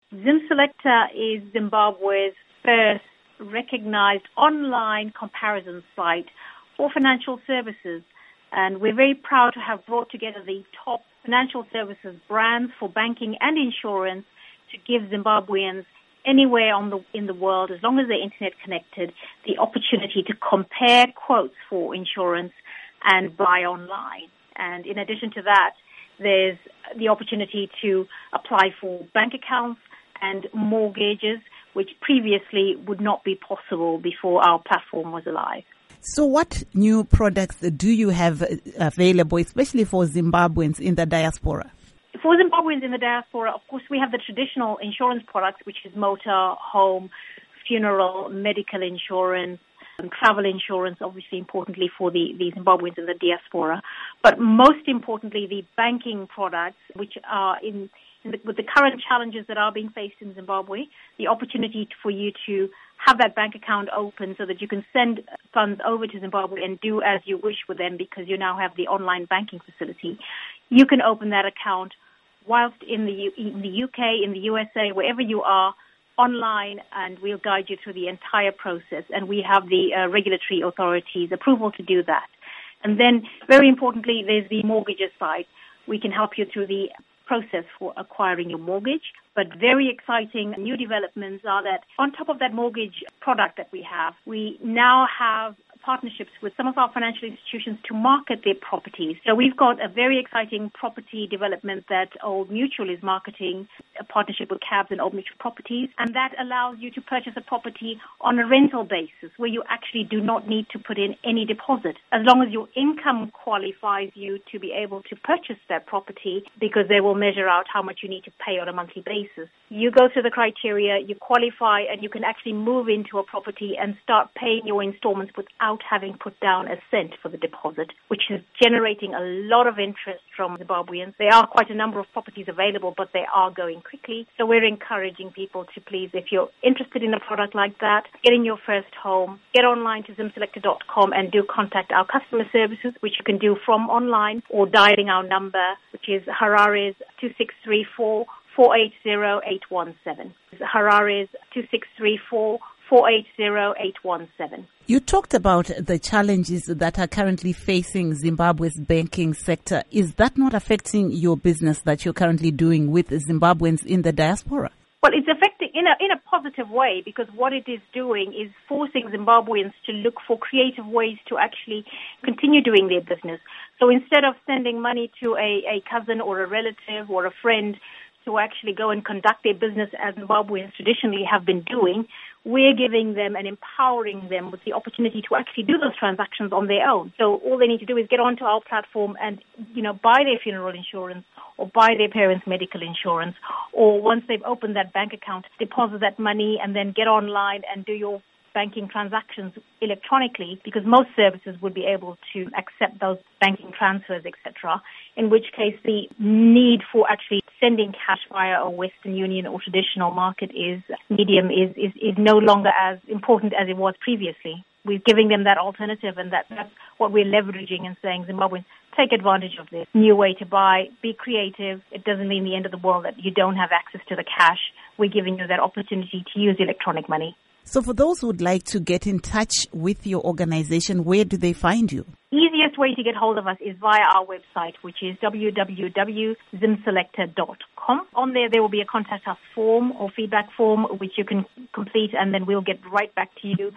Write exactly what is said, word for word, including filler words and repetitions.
ZimSelector is Zimbabwe's first recognized online comparison site for financial services. And we're very proud to have brought together the top financial services brands for banking and insurance to give Zimbabweans anywhere on the, in the world, as long as they're internet connected, the opportunity to compare quotes for insurance and buy online. And in addition to that, there's the opportunity to apply for bank accounts and mortgages, which previously would not be possible before our platform was alive. So what new products do you have available, especially for Zimbabweans in the diaspora? For Zimbabweans in the diaspora, of course, we have the traditional insurance products, which is motor, home, funeral, medical insurance, and travel insurance, obviously importantly for the, the Zimbabweans in the diaspora. But most importantly, the banking products, which are in, in the, with the current challenges that are being faced in Zimbabwe, the opportunity for you to have that bank account open so that you can send funds over to Zimbabwe and do as you wish with them because you now have the online banking facility. You can open that account whilst in the, U- in the U K, in the U S A, wherever you are, online, and we'll guide you through the entire process. And we have the uh, regulatory authorities' approval to do that. And then, very importantly, there's the mortgages side. We can help you through the process for acquiring your mortgage. But very exciting new developments are that on top of that mortgage product that we have, we now have partnerships with some of our financial institutions to market their properties. So we've got a very exciting property development that Old Mutual is marketing, a partnership with Cabs and Old Mutual Properties, and that allows you to purchase a property on a rental basis where you actually do not need to put in any deposit, as long as your income qualifies you to be able to purchase that property, because they will measure out how much you need to pay on a monthly basis. You go through the criteria, you qualify, and you can actually move into a property and start paying your installments without having put down a cent for the deposit, which is generating a lot of interest from Zimbabweans. There are quite a number of properties available, but they are going quickly. So we're encouraging people to please, if you're interested in a product like that, getting your first home, get online to zim selector dot com and do contact our customer services, which you can do from online or dialing our number, which is Harare's two six three four, four eight zero, eight one seven. Harare's two six three four, four eight zero, eight one seven. You talked about the challenges that are currently facing Zimbabwe's banking sector. Is that not affecting your business that you're currently doing with Zimbabweans in the diaspora? Well, it's affecting in a in a positive way, because what it is doing is forcing Zimbabweans to look for creative ways to actually continue doing their business. So instead of sending money to a, a cousin or a relative or a friend to actually go and conduct their business as Zimbabweans traditionally have been doing, we're giving them and empowering them with the opportunity to actually do those transactions on their own. So all they need to do is get onto our platform and, you know, buy their funeral insurance or buy their parents' medical insurance, or once they've opened that bank account, deposit that money and then get online and do your banking transactions electronically, because most services would be able to accept those banking transfers, et cetera, in which case the need for actually sending cash via a Western Union or traditional market is medium is, is, is no longer as important as it was previously. We're giving them that alternative, and that, that's what we're leveraging and saying, Zimbabweans, take advantage of this new way to buy, be creative. It doesn't mean the end of the world that you don't have access to the cash. We're giving you that opportunity to use electronic money. So for those who would like to get in touch with your organization, where do they find you? Easiest way to get hold of us is via our website, which is w w w dot zim selector dot com. On there, there will be a contact us form or feedback form, which you can complete, and then we'll get right back to you.